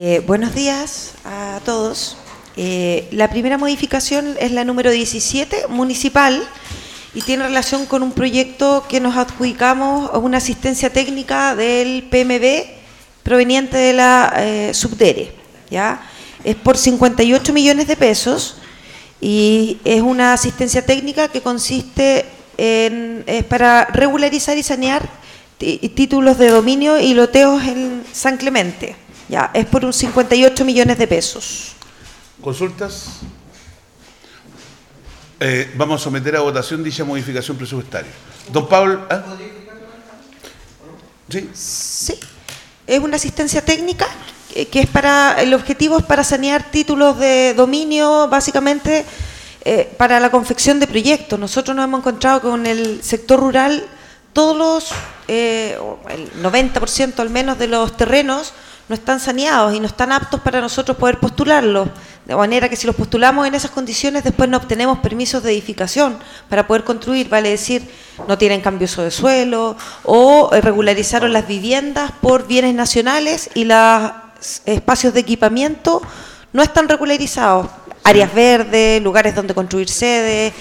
Buenos días a todos. La primera modificación es la número 17, municipal, y tiene relación con un proyecto que nos adjudicamos a una asistencia técnica del PMB proveniente de la Subdere, ¿ya? Es por 58 millones de pesos y es una asistencia técnica que consiste en para regularizar y sanear títulos de dominio y loteos en San Clemente. Ya, es por un 58 millones de pesos. ¿Consultas? Vamos a someter a votación dicha modificación presupuestaria. Don Pablo. ¿Ah? ¿Sí? Sí. Es una asistencia técnica que es para, el objetivo es para sanear títulos de dominio, básicamente para la confección de proyectos. Nosotros nos hemos encontrado con el sector rural, todos los, el 90% al menos de los terrenos no están saneados y no están aptos para nosotros poder postularlos, de manera que si los postulamos en esas condiciones después no obtenemos permisos de edificación para poder construir, vale decir, no tienen cambio de suelo o regularizaron las viviendas por bienes nacionales y los espacios de equipamiento no están regularizados. Áreas verdes, lugares donde construir sedes,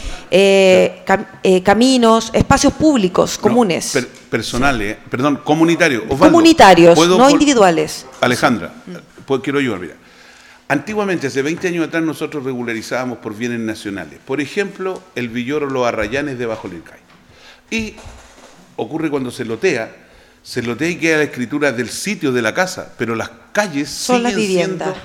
caminos, espacios públicos comunes. Personales, perdón, comunitarios. Osvaldo, comunitarios, no individuales. Alejandra, quiero ayudar, mira. Antiguamente, hace 20 años atrás, nosotros regularizábamos por bienes nacionales. Por ejemplo, el Villoro Los Arrayanes de Bajo Lircay. Y ocurre cuando se lotea y queda la escritura del sitio de la casa, pero las calles son las viviendas siendo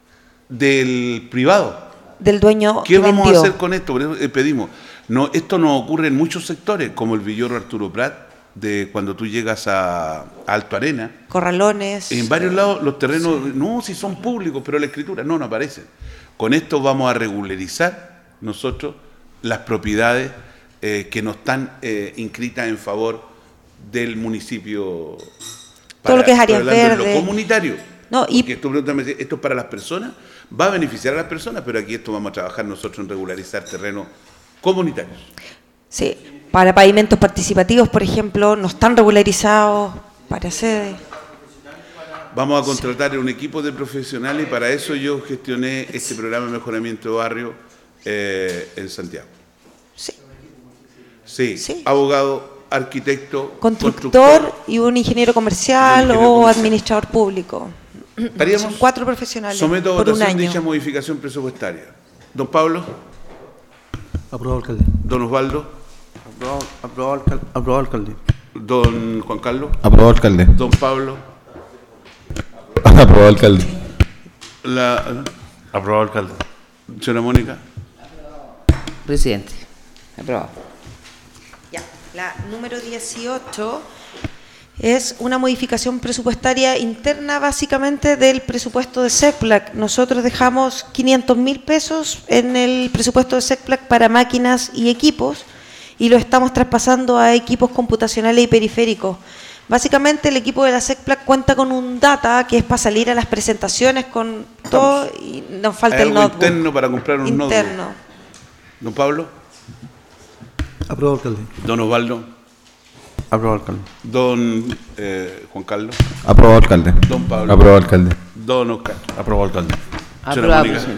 del privado. Del dueño. ¿Qué vamos a hacer con esto? Por eso pedimos. No, esto no ocurre en muchos sectores, como el Villoro Arturo Prat, de cuando tú llegas a Alto Arena. Corralones. En varios lados los terrenos, no, si son públicos, pero la escritura no aparecen. Con esto vamos a regularizar nosotros las propiedades que no están inscritas en favor del municipio. Todo lo que es áreas verdes. Lo comunitario. No, y esto es para las personas, va a beneficiar a las personas, pero aquí esto vamos a trabajar nosotros en regularizar terrenos comunitarios. Sí, para pavimentos participativos, por ejemplo, no están regularizados para sedes. Vamos a contratar un equipo de profesionales y para eso yo gestioné este programa de mejoramiento de barrio en Santiago. Sí. Sí, Sí. Abogado, arquitecto, constructor y un ingeniero comercial o administrador público. Son 4 profesionales someto a por un votación año. dicha modificación presupuestaria. Don Pablo. Aprobado, alcalde. Don Osvaldo. Aprobado, alcalde. Don Juan Carlos. Aprobado, alcalde. Don Pablo. Aprobado, alcalde. Aprobado, alcalde. Señora Mónica. Presidente. Aprobado. Ya, la número 18 es una modificación presupuestaria interna básicamente del presupuesto de SECPLAC. Nosotros dejamos 500.000 pesos en el presupuesto de SECPLAC para máquinas y equipos y lo estamos traspasando a equipos computacionales y periféricos. Básicamente el equipo de la SECPLAC cuenta con un data que es para salir a las presentaciones con todo y nos falta el notebook. Interno para comprar un notebook. Interno. Don Pablo. Aprobado, alcalde. Don Osvaldo. Aprobado, alcalde. Don Juan Carlos. Aprobado, alcalde. Don Pablo. Aprobado, alcalde. Don Oscar. Aprobado, alcalde. Aprobado, presidente.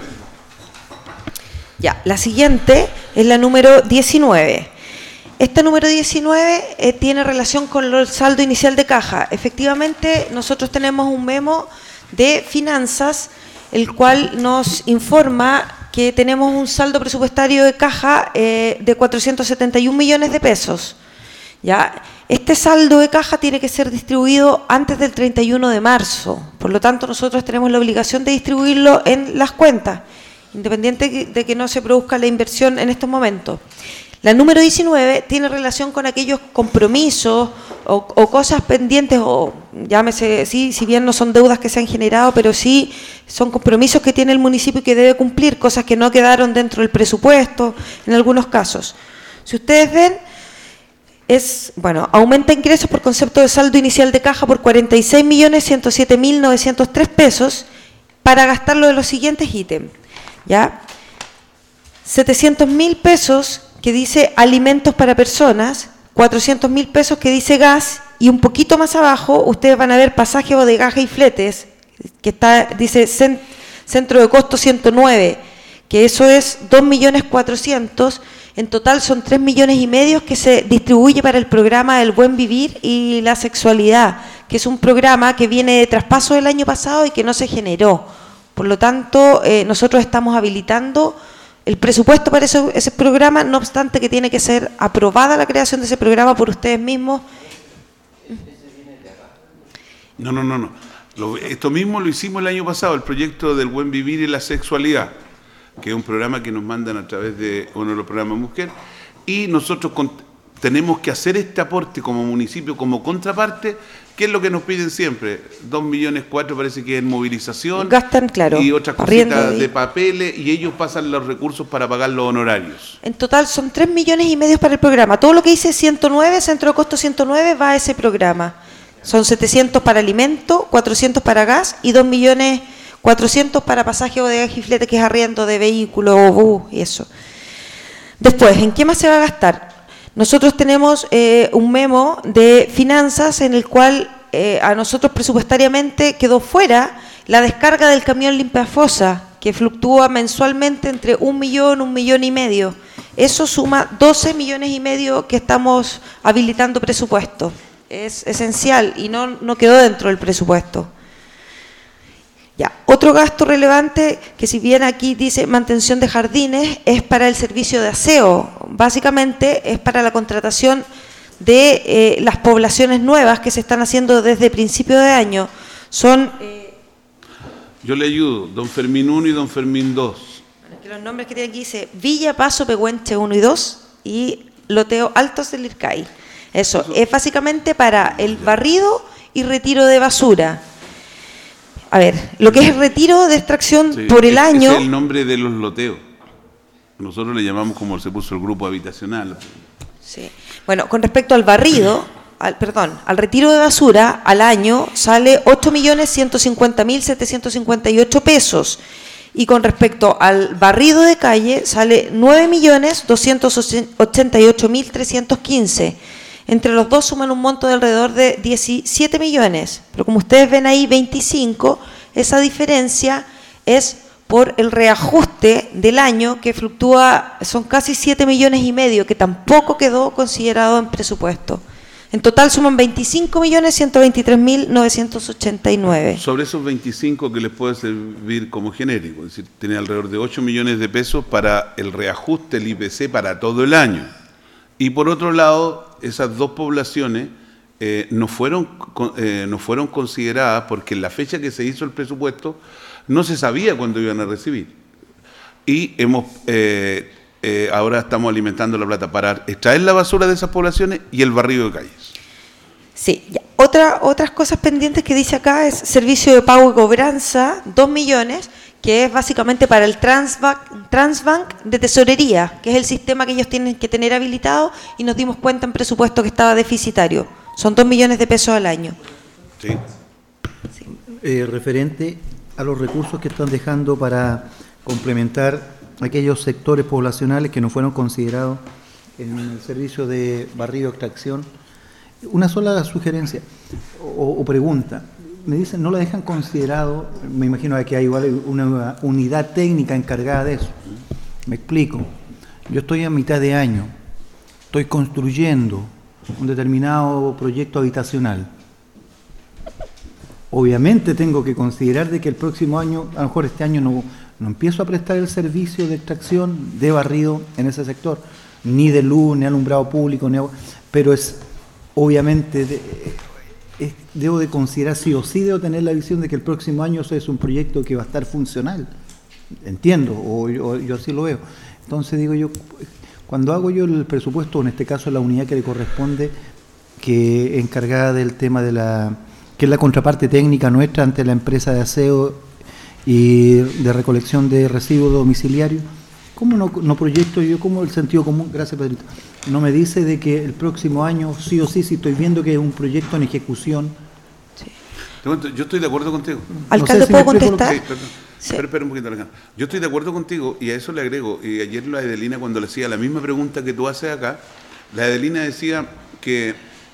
Ya, la siguiente es la número 19. Esta número 19 tiene relación con el saldo inicial de caja. Efectivamente, nosotros tenemos un memo de finanzas, el cual nos informa que tenemos un saldo presupuestario de caja de 471 millones de pesos. ¿Ya? Este saldo de caja tiene que ser distribuido antes del 31 de marzo. Por lo tanto, nosotros tenemos la obligación de distribuirlo en las cuentas, independiente de que no se produzca la inversión en estos momentos. La número 19 tiene relación con aquellos compromisos o cosas pendientes, o llámese, sí, si bien no son deudas que se han generado, pero sí son compromisos que tiene el municipio y que debe cumplir, cosas que no quedaron dentro del presupuesto, en algunos casos. Si ustedes ven, aumenta ingresos por concepto de saldo inicial de caja por 46.107.903 pesos para gastarlo de los siguientes ítems. ¿Ya? 700.000 pesos que dice alimentos para personas, 400.000 pesos que dice gas y un poquito más abajo ustedes van a ver pasaje, bodegaje y fletes, que dice centro de costo 109, que eso es 2.400.000, en total son 3,5 millones que se distribuye para el programa del buen vivir y la sexualidad, que es un programa que viene de traspaso del año pasado y que no se generó. Por lo tanto, nosotros estamos habilitando el presupuesto para ese programa, no obstante que tiene que ser aprobada la creación de ese programa por ustedes mismos. No. Esto mismo lo hicimos el año pasado, el proyecto del buen vivir y la sexualidad, que es un programa que nos mandan a través de uno de los programas Mujer, y nosotros tenemos que hacer este aporte como municipio, como contraparte, que es lo que nos piden siempre. 2,4 millones parece que es en movilización. Gastan, claro, y otras cositas de papeles, y ellos pasan los recursos para pagar los honorarios. En total son 3,5 millones para el programa. Todo lo que dice 109, centro de costo 109, va a ese programa. Son 700 para alimento, 400 para gas y 2.400.000 para pasaje, bodega y flete, que es arriendo de vehículo o bus y eso. Después, ¿en qué más se va a gastar? Nosotros tenemos un memo de finanzas en el cual a nosotros presupuestariamente quedó fuera la descarga del camión limpiafosa, que fluctúa mensualmente entre 1 millón, 1,5 millones. Eso suma 12,5 millones que estamos habilitando presupuesto. Es esencial y no quedó dentro del presupuesto. Ya, otro gasto relevante, que si bien aquí dice mantención de jardines, es para el servicio de aseo. Básicamente es para la contratación de las poblaciones nuevas que se están haciendo desde principio de año. Son... Yo le ayudo, don Fermín 1 y don Fermín 2. Bueno, que los nombres que tiene aquí dice Villa Paso Pehuenche 1 y 2 y Loteo Altos del Ircay. Eso es básicamente para el barrido y retiro de basura. A ver, lo que es retiro de extracción por el año... Ese es el nombre de los loteos. Nosotros le llamamos como se puso el grupo habitacional. Sí. Bueno, con respecto al barrido, al retiro de basura, al año sale 8.150.758 pesos. Y con respecto al barrido de calle, sale 9.288.315. Entre los dos suman un monto de alrededor de 17 millones. Pero como ustedes ven ahí, 25, esa diferencia es por el reajuste del año, que fluctúa, son casi 7,5 millones, que tampoco quedó considerado en presupuesto. En total suman 25.123.989. Sobre esos 25 que les puede servir como genérico, es decir, tiene alrededor de 8 millones de pesos para el reajuste del IPC para todo el año. Y por otro lado, esas dos poblaciones no fueron consideradas porque en la fecha que se hizo el presupuesto no se sabía cuándo iban a recibir. Y ahora estamos alimentando la plata para extraer la basura de esas poblaciones y el barrido de calles. Sí, ya. Otras cosas pendientes que dice acá es servicio de pago y cobranza, 2 millones, que es básicamente para el Transbank de tesorería, que es el sistema que ellos tienen que tener habilitado, y nos dimos cuenta en presupuesto que estaba deficitario. Son 2 millones de pesos al año. Sí. Referente a los recursos que están dejando para complementar aquellos sectores poblacionales que no fueron considerados en el servicio de barrido extracción, una sola sugerencia o pregunta. Me dicen, no lo dejan considerado, me imagino que hay igual una unidad técnica encargada de eso. Me explico. Yo estoy a mitad de año, estoy construyendo un determinado proyecto habitacional. Obviamente tengo que considerar de que el próximo año, a lo mejor este año no empiezo a prestar el servicio de extracción de barrido en ese sector, ni de luz, ni alumbrado público, ni agua, pero es obviamente debo de considerar sí o sí, debo tener la visión de que el próximo año eso es un proyecto que va a estar funcional. Entiendo, o yo así lo veo. Entonces digo yo, cuando hago yo el presupuesto, en este caso la unidad que le corresponde, que encargada del tema de que es la contraparte técnica nuestra ante la empresa de aseo y de recolección de residuos domiciliarios, ¿cómo no proyecto yo, como el sentido común, gracias Pedrito, no me dice de que el próximo año sí o sí, si estoy viendo que es un proyecto en ejecución? Sí. Yo estoy de acuerdo contigo. Alcalde, No sé si ¿puedo me explico contestar? Sí, perdón. Sí. Espera un poquito, Alejandro. Yo estoy de acuerdo contigo y a eso le agrego, y ayer la Edelina, cuando le hacía la misma pregunta que tú haces acá, la Edelina decía que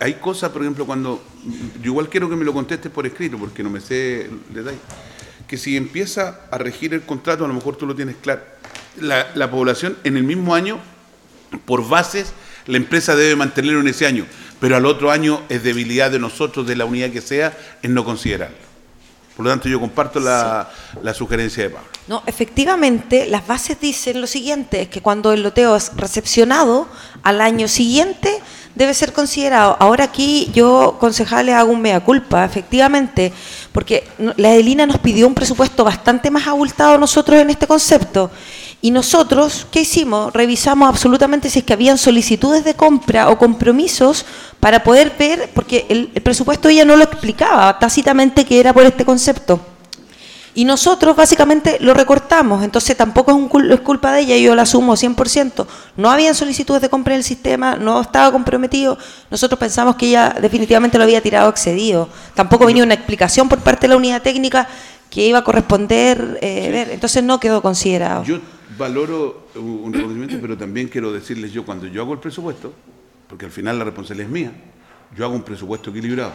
hay cosas, por ejemplo, cuando... Yo igual quiero que me lo contestes por escrito, porque no me sé el detalle. Que si empieza a regir el contrato, a lo mejor tú lo tienes claro. La población en el mismo año, por bases, la empresa debe mantenerlo en ese año, pero al otro año es debilidad de nosotros, de la unidad que sea, en no considerarlo. Por lo tanto, yo comparto la sugerencia de Pablo. No, efectivamente, las bases dicen lo siguiente, es que cuando el loteo es recepcionado, al año siguiente debe ser considerado. Ahora aquí yo, concejales, hago un mea culpa, efectivamente, porque la Edilina nos pidió un presupuesto bastante más abultado a nosotros en este concepto. Y nosotros, ¿qué hicimos? Revisamos absolutamente si es que habían solicitudes de compra o compromisos para poder ver, porque el presupuesto ella no lo explicaba tácitamente que era por este concepto. Y nosotros básicamente lo recortamos, entonces tampoco es culpa de ella, yo la asumo 100%. No habían solicitudes de compra en el sistema, no estaba comprometido, nosotros pensamos que ella definitivamente lo había tirado excedido. Tampoco venía una explicación por parte de la unidad técnica que iba a corresponder, ver, entonces no quedó considerado. Yo valoro un reconocimiento, pero también quiero decirles yo, cuando yo hago el presupuesto, porque al final la responsabilidad es mía, yo hago un presupuesto equilibrado.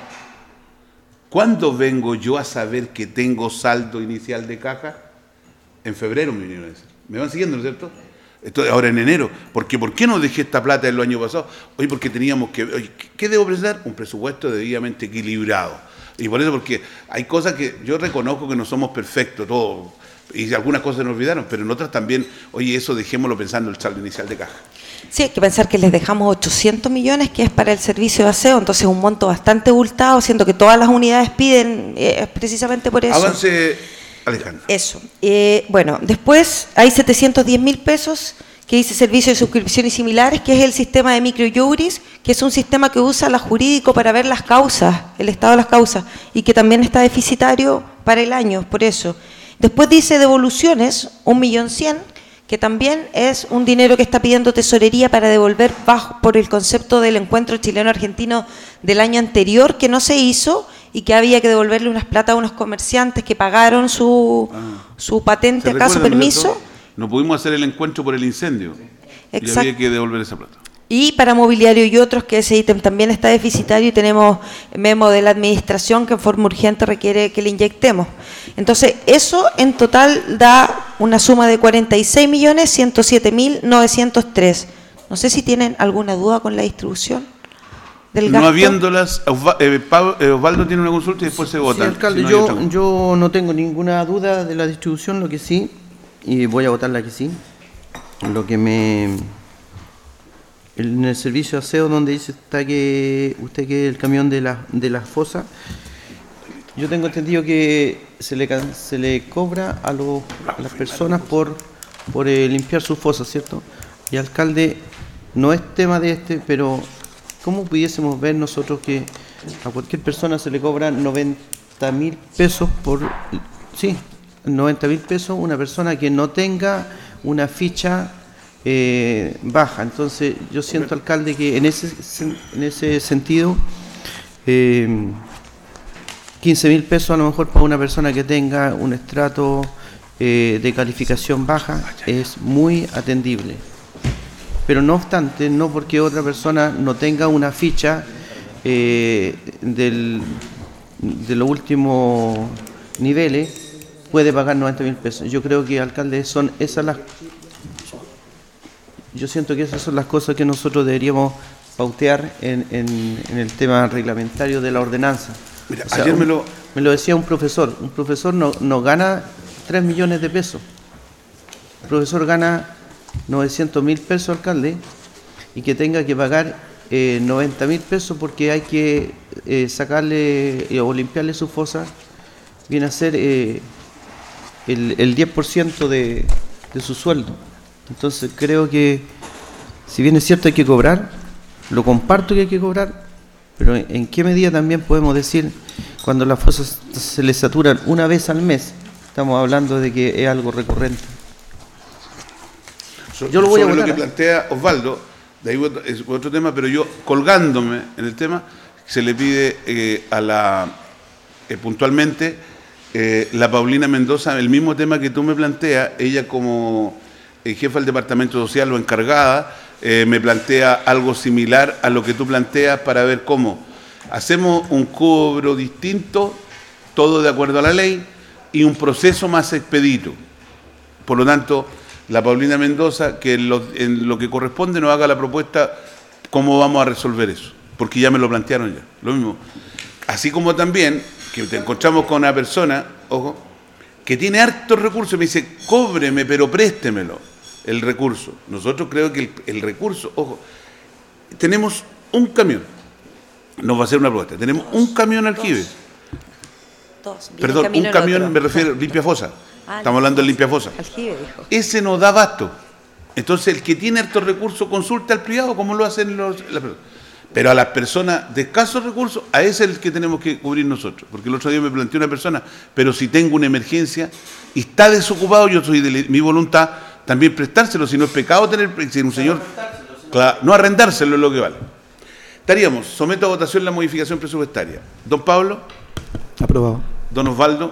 ¿Cuándo vengo yo a saber que tengo saldo inicial de caja? En febrero me vinieron a decir. ¿Me van siguiendo, no es cierto? Esto, ahora en enero. Porque ¿por qué no dejé esta plata el año pasado? Hoy porque teníamos que... Oye, ¿qué debo presentar? Un presupuesto debidamente equilibrado. Y por eso, porque hay cosas que yo reconozco que no somos perfectos, todos, y algunas cosas nos olvidaron, pero en otras también, oye, eso dejémoslo pensando en el saldo inicial de caja. Sí, hay que pensar que les dejamos 800 millones, que es para el servicio de aseo, entonces un monto bastante abultado, siendo que todas las unidades piden precisamente por eso. Avance, Alejandra. Eso. Bueno, después hay 710.000 pesos que dice servicio de suscripción y similares, que es el sistema de microjuris, que es un sistema que usa la jurídico para ver las causas, el estado de las causas, y que también está deficitario para el año, por eso. Después dice devoluciones, 1.100.000, que también es un dinero que está pidiendo tesorería para devolver bajo por el concepto del encuentro chileno-argentino del año anterior, que no se hizo y que había que devolverle unas plata a unos comerciantes que pagaron su patente, acaso permiso. No pudimos hacer el encuentro por el incendio. Exacto. Y había que devolver esa plata. Y para mobiliario y otros, que ese ítem también está deficitario y tenemos memo de la administración que en forma urgente requiere que le inyectemos. Entonces, eso en total da una suma de 46.107.903. No sé si tienen alguna duda con la distribución del gasto. No habiéndolas, Osvaldo tiene una consulta y después se vota. Sí, alcalde, si yo no tengo ninguna duda de la distribución, lo que sí, y voy a votar la que sí, lo que me... En el servicio de aseo donde dice usted que el camión de la fosa, yo tengo entendido que se le cobra a las personas por limpiar sus fosas, ¿cierto? Y alcalde, no es tema de pero ¿cómo pudiésemos ver nosotros que a cualquier persona se le cobra 90.000 pesos por... Sí, 90.000 pesos una persona que no tenga una ficha baja? Entonces yo siento, alcalde, que en ese sentido 15.000 pesos a lo mejor para una persona que tenga un estrato de calificación baja es muy atendible, pero no obstante, no porque otra persona no tenga una ficha de los últimos niveles puede pagar 90.000 pesos. Yo creo que, alcalde, son esas las... Yo siento que esas son las cosas que nosotros deberíamos pautear en el tema reglamentario de la ordenanza. Mira, o sea, ayer me lo decía un profesor no gana 3 millones de pesos. El profesor gana 900.000 pesos, alcalde, y que tenga que pagar 90.000 pesos porque hay que sacarle o limpiarle su fosa, viene a ser el 10% de su sueldo. Entonces creo que, si bien es cierto hay que cobrar, lo comparto que hay que cobrar, pero ¿en qué medida también podemos decir, cuando las fosas se les saturan una vez al mes, estamos hablando de que es algo recurrente? Yo lo voy a votar. Lo que plantea Osvaldo, de ahí es otro tema, pero yo, colgándome en el tema, se le pide puntualmente la Paulina Mendoza, el mismo tema que tú me planteas, ella como jefa del departamento social o encargada, me plantea algo similar a lo que tú planteas para ver cómo hacemos un cobro distinto, todo de acuerdo a la ley, y un proceso más expedito. Por lo tanto, la Paulina Mendoza, que en lo que corresponde nos haga la propuesta, cómo vamos a resolver eso, porque ya me lo plantearon ya. Lo mismo. Así como también, que te encontramos con una persona, ojo, que tiene hartos recursos, y me dice, cóbreme, pero préstemelo, el recurso. Nosotros creo que el recurso, ojo, tenemos un camión, nos va a hacer una propuesta, tenemos un camión aljibe. Perdón, un camión, me refiero, limpia fosa. Estamos hablando de limpia fosa. Aljibe, dijo. Ese nos da abasto. Entonces, el que tiene hartos recursos consulta al privado, como lo hacen las personas. Pero a las personas de escasos recursos, a ese es el que tenemos que cubrir nosotros. Porque el otro día me planteó una persona, pero si tengo una emergencia y está desocupado, yo soy de mi voluntad también prestárselo. Si no es pecado tener, si un señor, claro, no arrendárselo es lo que vale. Estaríamos, someto a votación la modificación presupuestaria. Don Pablo. Aprobado. Don Osvaldo.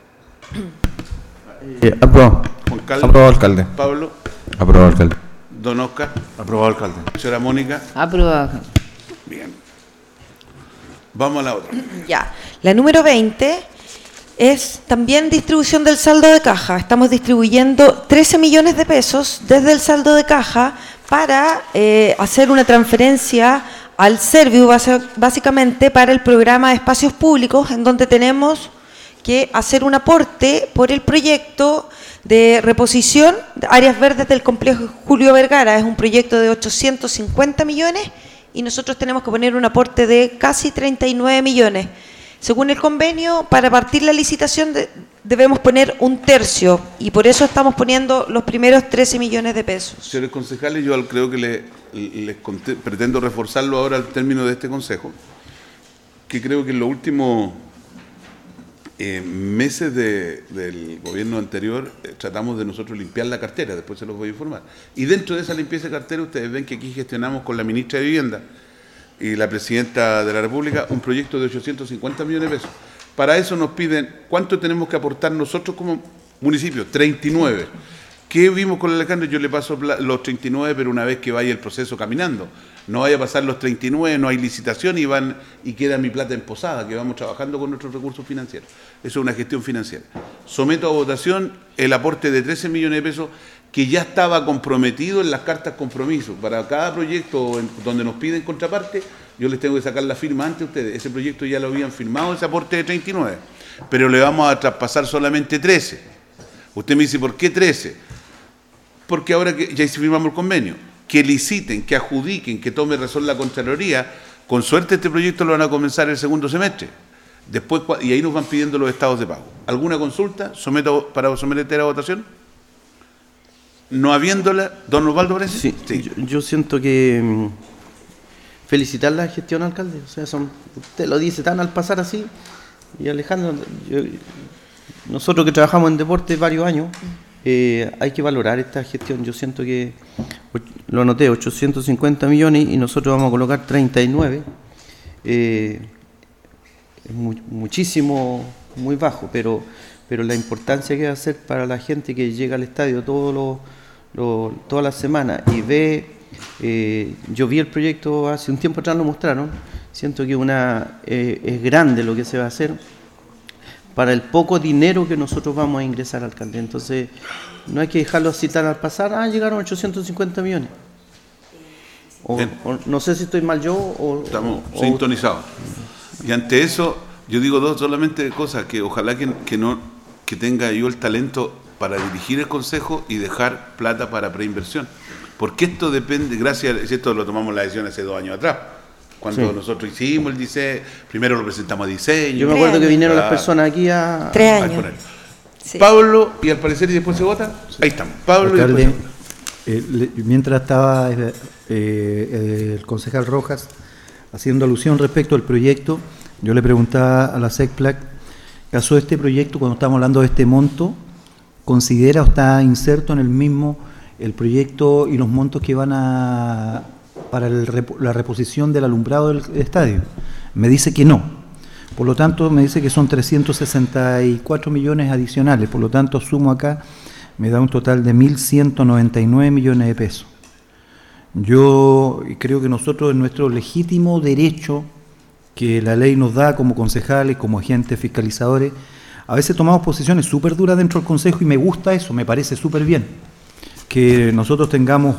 Aprobado. Juan Carlos. Aprobado, alcalde. Pablo. Aprobado, alcalde. Don Oscar. Aprobado, alcalde. Señora Mónica. Aprobado. Bien. Vamos a la otra. Ya. La número 20 es también distribución del saldo de caja. Estamos distribuyendo 13 millones de pesos desde el saldo de caja para hacer una transferencia al Serviu, básicamente para el programa de espacios públicos, en donde tenemos que hacer un aporte por el proyecto de reposición de áreas verdes del complejo Julio Vergara. Es un proyecto de 850 millones y nosotros tenemos que poner un aporte de casi 39 millones. Según el convenio, para partir la licitación debemos poner un tercio y por eso estamos poniendo los primeros 13 millones de pesos. Señores concejales, yo creo que pretendo reforzarlo ahora al término de este consejo, que creo que en los últimos meses del gobierno anterior tratamos de nosotros limpiar la cartera, después se los voy a informar. Y dentro de esa limpieza de cartera, ustedes ven que aquí gestionamos con la ministra de Vivienda y la presidenta de la República un proyecto de 850 millones de pesos. Para eso nos piden, ¿cuánto tenemos que aportar nosotros como municipio? 39. ¿Qué vimos con el Alejandro? Yo le paso los 39, pero una vez que vaya el proceso caminando. No vaya a pasar los 39, no hay licitación y queda mi plata en posada, que vamos trabajando con nuestros recursos financieros. Eso es una gestión financiera. Someto a votación el aporte de 13 millones de pesos que ya estaba comprometido en las cartas compromiso. Para cada proyecto donde nos piden contraparte, yo les tengo que sacar la firma antes a ustedes. Ese proyecto ya lo habían firmado, ese aporte de 39, pero le vamos a traspasar solamente 13. Usted me dice, ¿por qué 13? Porque ahora que ya firmamos el convenio, que liciten, que adjudiquen, que tome razón la Contraloría, con suerte este proyecto lo van a comenzar el segundo semestre. Después, y ahí nos van pidiendo los estados de pago. ¿Alguna consulta para someter a votación? No habiéndola, don Osvaldo, ¿parece? Sí, sí. Yo siento que felicitar la gestión, alcalde. O sea, usted lo dice tan al pasar así. Y Alejandro, nosotros que trabajamos en deporte varios años, hay que valorar esta gestión. Yo siento que, lo anoté, 850 millones y nosotros vamos a colocar 39. Es muchísimo, muy bajo, pero la importancia que va a ser para la gente que llega al estadio toda la semana y ve, yo vi el proyecto hace un tiempo atrás, lo mostraron, siento que es grande lo que se va a hacer para el poco dinero que nosotros vamos a ingresar, alcalde. Entonces, no hay que dejarlo así tan al pasar, llegaron 850 millones. O no sé si estoy mal yo o... Estamos sintonizados. Y ante eso, yo digo solamente cosas, que ojalá que tenga yo el talento para dirigir el consejo y dejar plata para preinversión. Porque esto depende, esto lo tomamos la decisión hace 2 años atrás, cuando nosotros hicimos el diseño, primero lo presentamos a diseño. Yo me acuerdo que vinieron las personas aquí a... 3 años. Sí. Pablo, y al parecer y después se vota, ahí estamos. Pablo, alcalde, y después se vota. Mientras estaba el concejal Rojas haciendo alusión respecto al proyecto, yo le preguntaba a la SECPLAC, ¿caso este proyecto, cuando estamos hablando de este monto, considera o está inserto en el mismo el proyecto y los montos que van para la reposición del alumbrado del estadio? Me dice que no. Por lo tanto, me dice que son 364 millones adicionales. Por lo tanto, sumo acá, me da un total de 1.199 millones de pesos. Yo creo que nosotros, en nuestro legítimo derecho que la ley nos da como concejales, como agentes fiscalizadores, a veces tomamos posiciones súper duras dentro del Consejo y me gusta eso, me parece súper bien. Que nosotros tengamos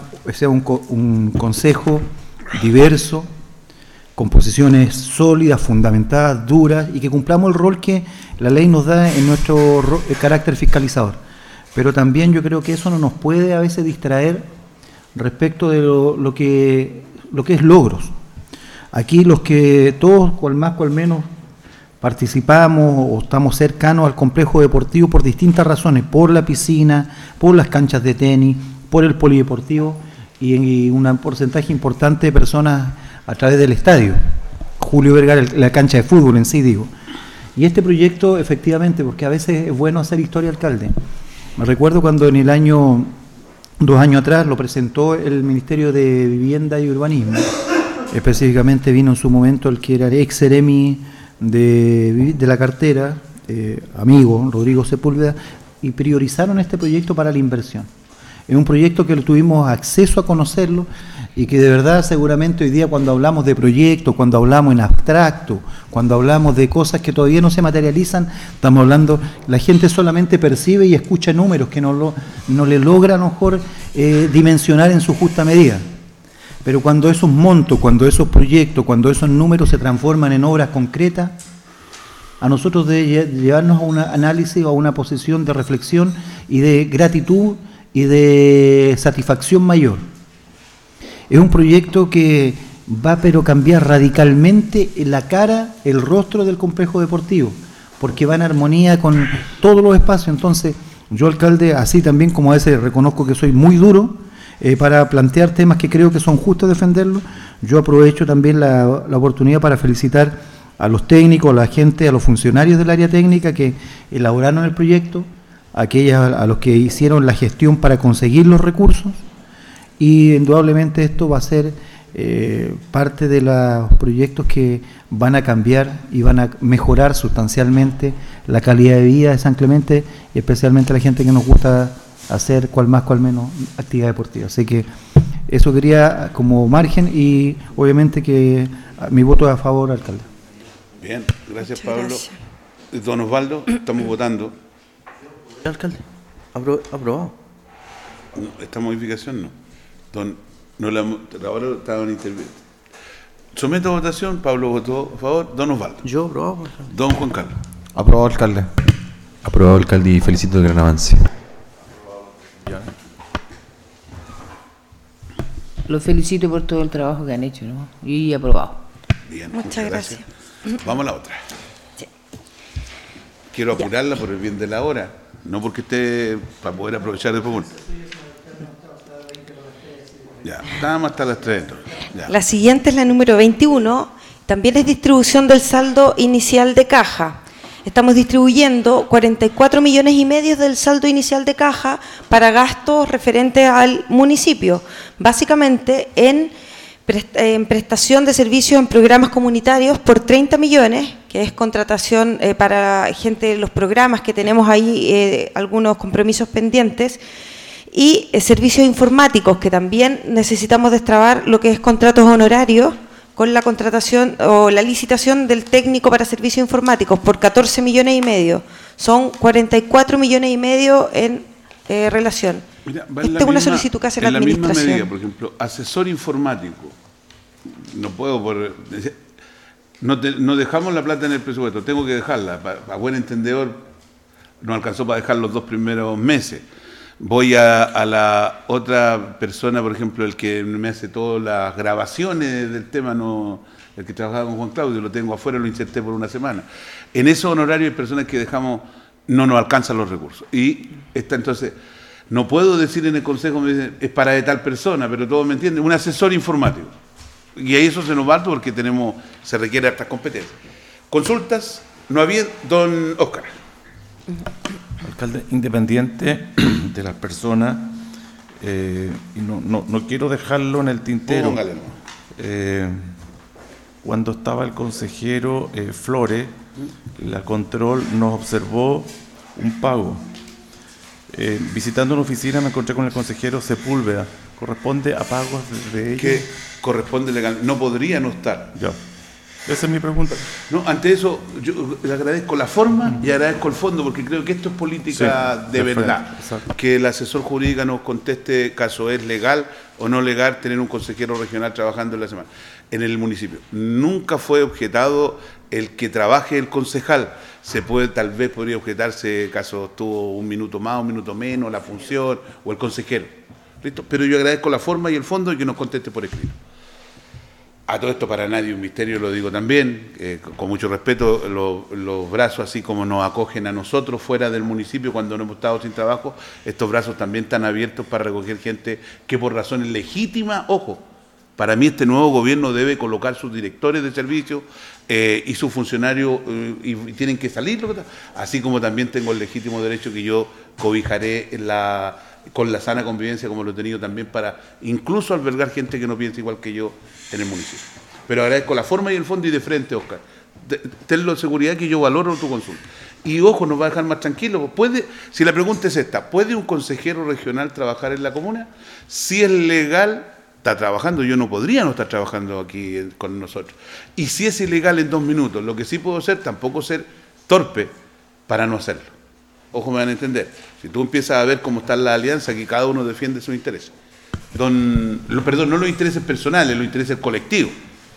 un consejo diverso, con posiciones sólidas, fundamentadas, duras, y que cumplamos el rol que la ley nos da en nuestro carácter fiscalizador. Pero también yo creo que eso no nos puede a veces distraer respecto de lo que es logros. Aquí los que todos, cual más, cual menos, participamos o estamos cercanos al complejo deportivo por distintas razones, por la piscina, por las canchas de tenis, por el polideportivo y un porcentaje importante de personas a través del estadio. Julio Vergara, la cancha de fútbol en sí, digo. Y este proyecto, efectivamente, porque a veces es bueno hacer historia, alcalde. Me recuerdo cuando en el año, 2 años atrás, lo presentó el Ministerio de Vivienda y Urbanismo. Específicamente vino en su momento el que era ex seremi de la cartera, amigo Rodrigo Sepúlveda, y priorizaron este proyecto para la inversión. Es un proyecto que tuvimos acceso a conocerlo y que de verdad seguramente hoy día cuando hablamos de proyectos, cuando hablamos en abstracto, cuando hablamos de cosas que todavía no se materializan, estamos hablando, la gente solamente percibe y escucha números que no le logra a lo mejor dimensionar en su justa medida. Pero cuando esos montos, cuando esos proyectos, cuando esos números se transforman en obras concretas, a nosotros debe llevarnos a un análisis o a una posición de reflexión y de gratitud y de satisfacción mayor. Es un proyecto que va pero cambiar radicalmente la cara, el rostro del complejo deportivo, porque va en armonía con todos los espacios. Entonces, yo, alcalde, así también como a veces reconozco que soy muy duro para plantear temas que creo que son justos defenderlos, yo aprovecho también la oportunidad para felicitar a los técnicos, a la gente, a los funcionarios del área técnica que elaboraron el proyecto, a los que hicieron la gestión para conseguir los recursos, y indudablemente esto va a ser parte de los proyectos que van a cambiar y van a mejorar sustancialmente la calidad de vida de San Clemente, y especialmente a la gente que nos gusta hacer cual más, cual menos actividad deportiva. Así que eso quería como margen, y obviamente que mi voto es a favor, alcalde. Bien, gracias. Muchas Pablo. gracias. Don Osvaldo, estamos votando. Alcalde, aprobado. Esta modificación ahora estaban interviniendo. Someto a votación. Pablo votó a favor. Don Osvaldo. Yo aprobado, alcalde. Don Juan Carlos. Aprobado, alcalde. Aprobado, alcalde, y felicito el gran avance. Los felicito por todo el trabajo que han hecho, ¿no? Y aprobado. Bien, Muchas gracias. Vamos a la otra. Sí. Quiero apurarla por el bien de la hora, no porque esté para poder aprovechar después. Ya, nada más hasta las 3. Ya. La siguiente es la número 21, también es distribución del saldo inicial de caja. Estamos distribuyendo 44,5 millones del saldo inicial de caja para gastos referentes al municipio, básicamente en prestación de servicios en programas comunitarios por 30 millones, que es contratación para gente, los programas que tenemos ahí, algunos compromisos pendientes, y servicios informáticos, que también necesitamos destrabar lo que es contratos honorarios con la contratación o la licitación del técnico para servicios informáticos por 14,5 millones. Son 44,5 millones en relación. Mira, va Esta es una solicitud que hace la administración. En la misma medida, por ejemplo, asesor informático. No puedo no dejamos la plata en el presupuesto, tengo que dejarla. A buen entendedor, no alcanzó para dejar los 2 primeros meses. Voy a la otra persona, por ejemplo, el que me hace todas las grabaciones del tema, el que trabajaba con Juan Claudio, lo tengo afuera, lo inserté por una semana. En esos honorarios hay personas que dejamos, no nos alcanzan los recursos. Y entonces, no puedo decir en el consejo, me dicen, es para de tal persona, pero todos me entienden, un asesor informático. Y ahí eso se nos va alto porque se requiere hartas competencias. Consultas, no había, don Óscar. Alcalde, independiente de las personas, y no quiero dejarlo en el tintero. Póngale. Cuando estaba el consejero Flores, la control nos observó un pago. Visitando una oficina me encontré con el consejero Sepúlveda, ¿Corresponde a pagos de ellos? Que corresponde legal, no podría no estar. Ya. Esa es mi pregunta. No, ante eso, yo le agradezco la forma y agradezco el fondo, porque creo que esto es política Sí, de frente, verdad. exacto. Que el asesor jurídico nos conteste caso es legal o no legal tener un consejero regional trabajando en el municipio. Nunca fue objetado el que trabaje el concejal. Tal vez podría objetarse caso tuvo un minuto más, un minuto menos, la función o el consejero. ¿Listo? Pero yo agradezco la forma y el fondo y que nos conteste por escrito. A todo esto para nadie un misterio, lo digo también, con mucho respeto, los brazos así como nos acogen a nosotros fuera del municipio cuando no hemos estado sin trabajo, estos brazos también están abiertos para recoger gente que por razones legítimas, ojo, para mí este nuevo gobierno debe colocar sus directores de servicio y sus funcionarios y tienen que salir, así como también tengo el legítimo derecho que yo cobijaré con la sana convivencia como lo he tenido también para incluso albergar gente que no piensa igual que yo en el municipio. Pero agradezco la forma y el fondo y de frente, Oscar. Tenlo seguridad que yo valoro tu consulta. Y ojo, nos va a dejar más tranquilos. Si la pregunta es esta, ¿puede un consejero regional trabajar en la comuna? Si es legal, está trabajando. Yo no podría no estar trabajando aquí con nosotros. Y si es ilegal en 2 minutos, lo que sí puedo hacer, tampoco ser torpe para no hacerlo. Ojo, me van a entender. Si tú empiezas a ver cómo está la alianza, que cada uno defiende sus intereses. Perdón, no los intereses personales, los intereses colectivos.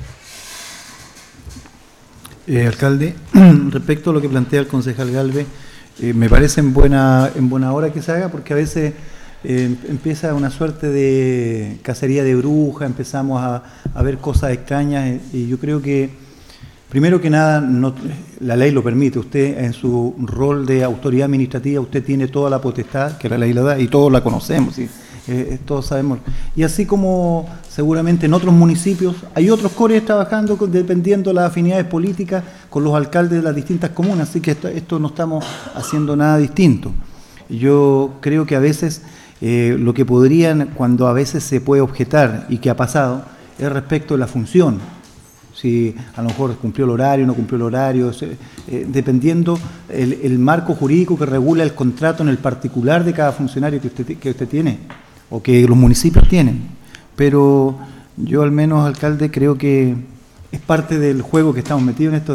Alcalde, respecto a lo que plantea el concejal Galvez, me parece en buena hora que se haga, porque a veces empieza una suerte de cacería de brujas, empezamos a ver cosas extrañas, y yo creo que, primero que nada, la ley lo permite. Usted, en su rol de autoridad administrativa, usted tiene toda la potestad que la ley le da, y todos la conocemos, ¿sí? Todos sabemos. Y así como seguramente en otros municipios hay otros cores trabajando dependiendo de las afinidades políticas con los alcaldes de las distintas comunas, así que esto no estamos haciendo nada distinto. Yo creo que a veces lo que podrían, cuando a veces se puede objetar, y que ha pasado, es respecto de la función. Si a lo mejor cumplió el horario, no cumplió el horario, dependiendo el marco jurídico que regula el contrato en el particular de cada funcionario que usted tiene, o que los municipios tienen. Pero yo, al menos, alcalde, creo que es parte del juego que estamos metidos en esto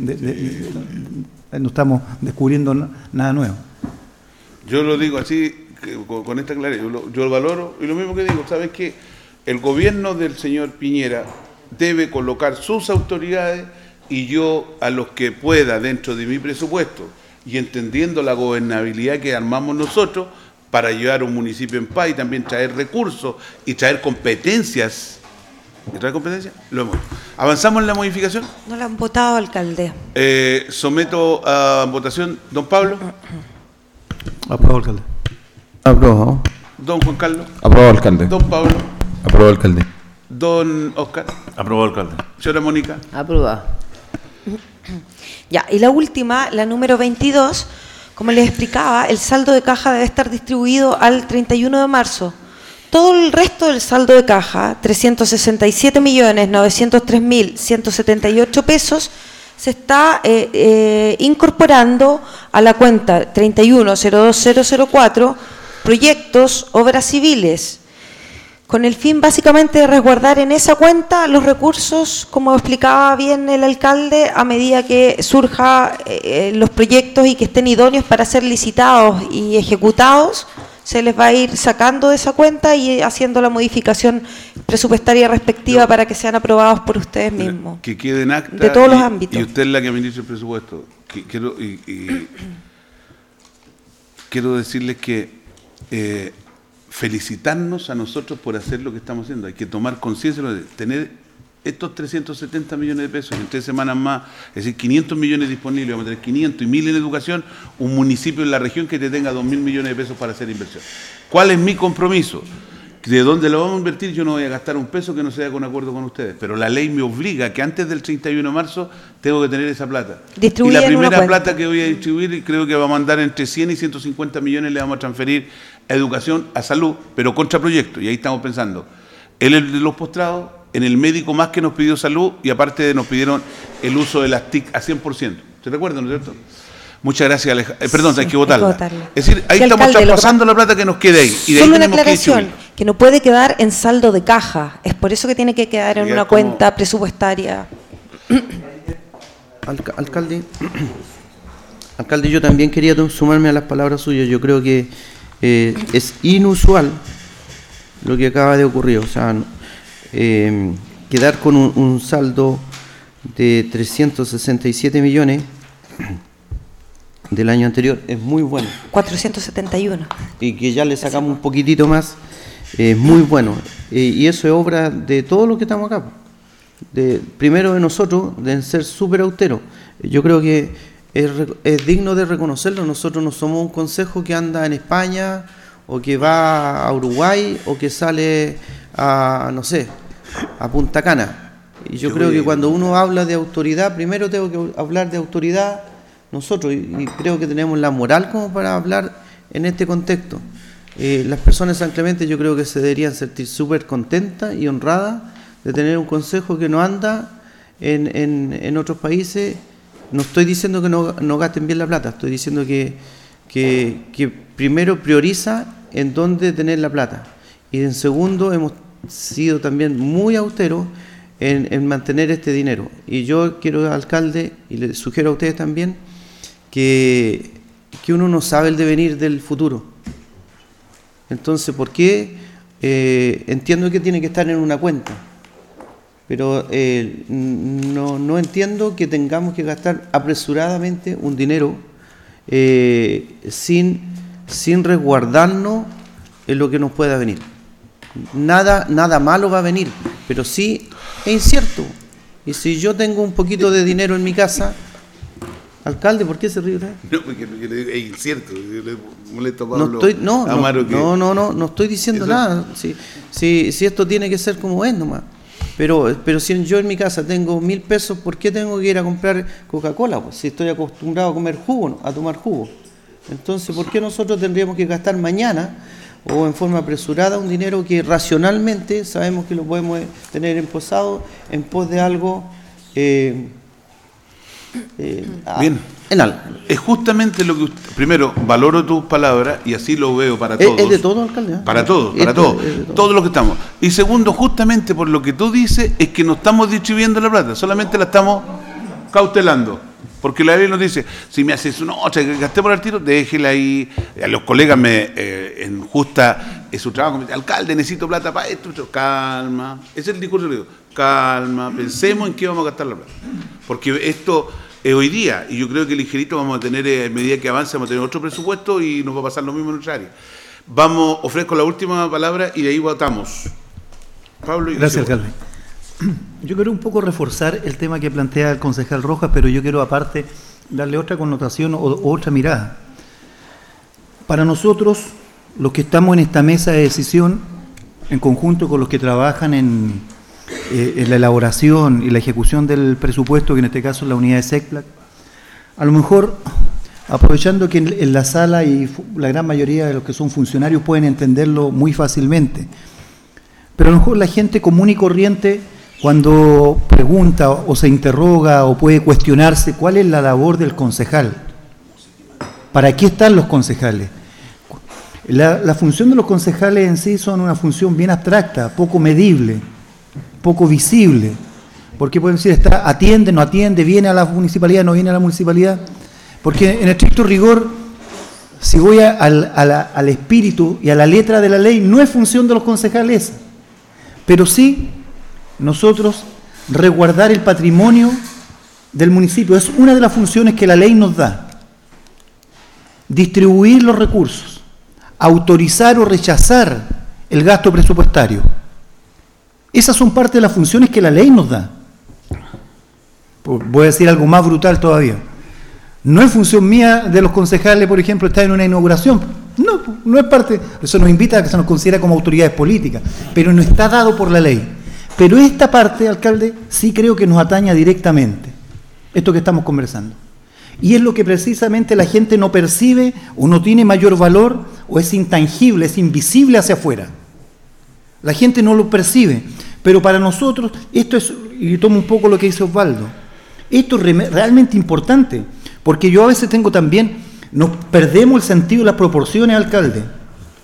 no estamos descubriendo nada nuevo. Yo lo digo así, con esta claridad, yo lo valoro, y lo mismo que digo, ¿sabes qué? El gobierno del señor Piñera debe colocar sus autoridades, y yo, a los que pueda dentro de mi presupuesto y entendiendo la gobernabilidad que armamos nosotros para llevar un municipio en paz y también traer recursos y traer competencias. Lo hemos. ¿Avanzamos en la modificación? No la han votado, alcalde. Someto a votación. Don Pablo. Aprobado, alcalde. Aprobado. Don Juan Carlos. Aprobado, alcalde. Don Pablo. Aprobado, alcalde. Don Oscar. Aprobado, alcalde. Señora Mónica. Aprobado. Ya, y la última, la número 22, como les explicaba, el saldo de caja debe estar distribuido al 31 de marzo. Todo el resto del saldo de caja, 367.903.178 pesos, se está incorporando a la cuenta 3102.004, proyectos, obras civiles, con el fin básicamente de resguardar en esa cuenta los recursos, como explicaba bien el alcalde, a medida que surjan los proyectos y que estén idóneos para ser licitados y ejecutados, se les va a ir sacando de esa cuenta y haciendo la modificación presupuestaria respectiva para que sean aprobados por ustedes mismos. Que quede en acta. De todos los ámbitos. Y usted es la que administra el presupuesto. Quiero decirles que felicitarnos a nosotros por hacer lo que estamos haciendo. Hay que tomar conciencia de tener estos 370 millones de pesos en 3 semanas más, es decir, 500 millones disponibles, vamos a tener 500 y 1.000 en educación, un municipio en la región que te tenga 2.000 millones de pesos para hacer inversión. ¿Cuál es mi compromiso? ¿De dónde lo vamos a invertir? Yo no voy a gastar un peso que no sea con acuerdo con ustedes, pero la ley me obliga que antes del 31 de marzo tengo que tener esa plata. Y la primera plata que voy a distribuir, creo que va a mandar entre 100 y 150 millones, le vamos a transferir a educación, a salud, pero contra proyectos. Y ahí estamos pensando en el de los postrados, en el médico más que nos pidió salud, y aparte nos pidieron el uso de las TIC a 100%. ¿Se recuerdan, no es cierto? Muchas gracias, perdón, hay que votarla. Hay que votarla. Es decir, ahí Sí, estamos alcalde, traspasando la plata que nos queda ahí. Y de solo ahí una tenemos que aclaración. distribuirla. que no puede quedar en saldo de caja. Es por eso que tiene que quedar en una cuenta presupuestaria. Alcalde, yo también quería sumarme a las palabras suyas. Yo creo que es inusual lo que acaba de ocurrir. O sea, quedar con un saldo de 367 millones del año anterior es muy bueno. 471. Y que ya le sacamos un poquitito más, es muy bueno. Y eso es obra de todos los que estamos acá. Primero de nosotros, de ser súper austeros. Yo creo que es digno de reconocerlo. Nosotros no somos un consejo que anda en España, o que va a Uruguay, o que sale a, no sé, a Punta Cana. Y yo creo que cuando uno habla de autoridad, primero tengo que hablar de autoridad nosotros, y creo que tenemos la moral como para hablar en este contexto. Las personas de San Clemente yo creo que se deberían sentir súper contentas y honradas de tener un consejo que no anda en otros países. No estoy diciendo que no gasten bien la plata, estoy diciendo que primero prioriza en dónde tener la plata. Y en segundo, hemos sido también muy austeros en mantener este dinero. Y yo quiero, alcalde, y le sugiero a ustedes también, que uno no sabe el devenir del futuro. Entonces, ¿por qué? Entiendo que tiene que estar en una cuenta, pero no entiendo que tengamos que gastar apresuradamente un dinero sin resguardarnos en lo que nos pueda venir. Nada malo va a venir, pero sí es incierto. Y si yo tengo un poquito de dinero en mi casa, alcalde, ¿por qué se ríe usted? No, porque es incierto. Yo le molesto a Pablo no estoy diciendo eso. Nada. Si esto tiene que ser como es nomás. Pero si yo en mi casa tengo 1.000 pesos, ¿por qué tengo que ir a comprar Coca-Cola? Pues si estoy acostumbrado a comer jugo, ¿no? A tomar jugo. Entonces, ¿por qué nosotros tendríamos que gastar mañana o en forma apresurada un dinero que racionalmente sabemos que lo podemos tener emposado en pos de algo bien, en algo? Es justamente lo que usted, primero, valoro tus palabras y así lo veo para todos. ¿Es de todo, alcalde? Para todos, todos los que estamos. Y segundo, justamente por lo que tú dices, es que no estamos distribuyendo la plata, solamente la estamos cautelando. Porque la ley nos dice, si me haces una otra que gasté por el tiro, déjela ahí. A los colegas en justa su trabajo, me dice, alcalde, necesito plata para esto. Calma, ese es el discurso que digo. Calma, pensemos en qué vamos a gastar la plata. Porque esto es hoy día, y yo creo que ligerito vamos a tener, a medida que avance, vamos a tener otro presupuesto y nos va a pasar lo mismo en nuestra área. Ofrezco la última palabra y de ahí votamos. Pablo. Gracias, alcalde. Yo quiero un poco reforzar el tema que plantea el concejal Rojas, pero yo quiero aparte darle otra connotación o otra mirada. Para nosotros, los que estamos en esta mesa de decisión, en conjunto con los que trabajan en la elaboración y la ejecución del presupuesto, que en este caso es la unidad de SECPLAC, a lo mejor, aprovechando que en la sala y la gran mayoría de los que son funcionarios pueden entenderlo muy fácilmente, pero a lo mejor la gente común y corriente, cuando pregunta o se interroga o puede cuestionarse cuál es la labor del concejal, ¿para qué están los concejales? La función de los concejales en sí son una función bien abstracta, poco medible, poco visible, porque pueden decir, atiende, no atiende, viene a la municipalidad, no viene a la municipalidad, porque en estricto rigor, si voy al espíritu y a la letra de la ley, no es función de los concejales, pero sí nosotros resguardar el patrimonio del municipio. Es una de las funciones que la ley nos da. Distribuir los recursos, autorizar o rechazar el gasto presupuestario. Esas son parte de las funciones que la ley nos da. Voy a decir algo más brutal todavía. No es función mía de los concejales, por ejemplo, estar en una inauguración. No es parte. Eso nos invita a que se nos considere como autoridades políticas, pero no está dado por la ley. Pero esta parte, alcalde, sí creo que nos atañe directamente, esto que estamos conversando. Y es lo que precisamente la gente no percibe o no tiene mayor valor o es intangible, es invisible hacia afuera. La gente no lo percibe, pero para nosotros esto es, y tomo un poco lo que dice Osvaldo, esto es realmente importante, porque yo a veces tengo también, nos perdemos el sentido de las proporciones, alcalde.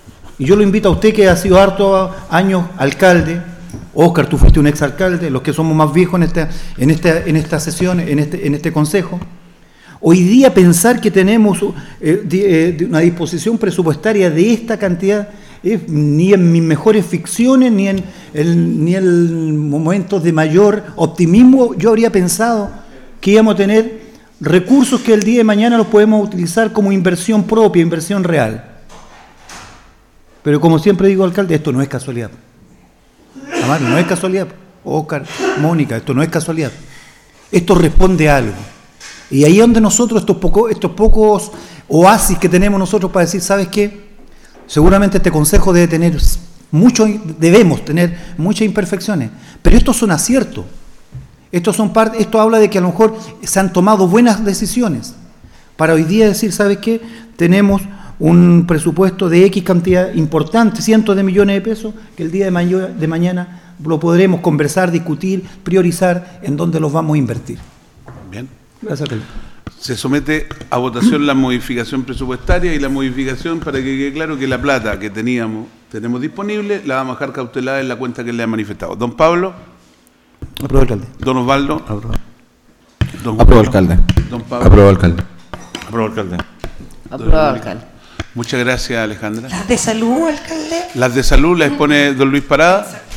Y yo lo invito a usted, que ha sido hartos años alcalde. Óscar, tú fuiste un exalcalde, los que somos más viejos en esta sesión, en este consejo. Hoy día pensar que tenemos una disposición presupuestaria de esta cantidad, ni en mis mejores ficciones, ni en momentos de mayor optimismo, yo habría pensado que íbamos a tener recursos que el día de mañana los podemos utilizar como inversión propia, inversión real. Pero como siempre digo, alcalde, esto no es casualidad. Amaro, no es casualidad. Óscar, Mónica, esto no es casualidad. Esto responde a algo. Y ahí es donde nosotros, estos pocos oasis que tenemos nosotros para decir, ¿sabes qué? Seguramente este consejo debemos tener muchas imperfecciones, pero estos son aciertos. Esto habla de que a lo mejor se han tomado buenas decisiones para hoy día decir, ¿sabes qué? Tenemos un presupuesto de X cantidad importante, cientos de millones de pesos, que el día de mañana lo podremos conversar, discutir, priorizar en dónde los vamos a invertir. Bien. Gracias, alcalde. Se somete a votación la modificación presupuestaria y la modificación para que quede claro que la plata que tenemos disponible la vamos a dejar cautelada en la cuenta que le ha manifestado. Don Pablo. Aprobado, alcalde. Don Osvaldo. Aprobado. Don Aprobado, alcalde. Don Pablo. Aprobado, alcalde. Aprobado, alcalde. Aprobado, alcalde. Muchas gracias, Alejandra. ¿Las de salud, alcalde? Las de salud las expone don Luis Parada.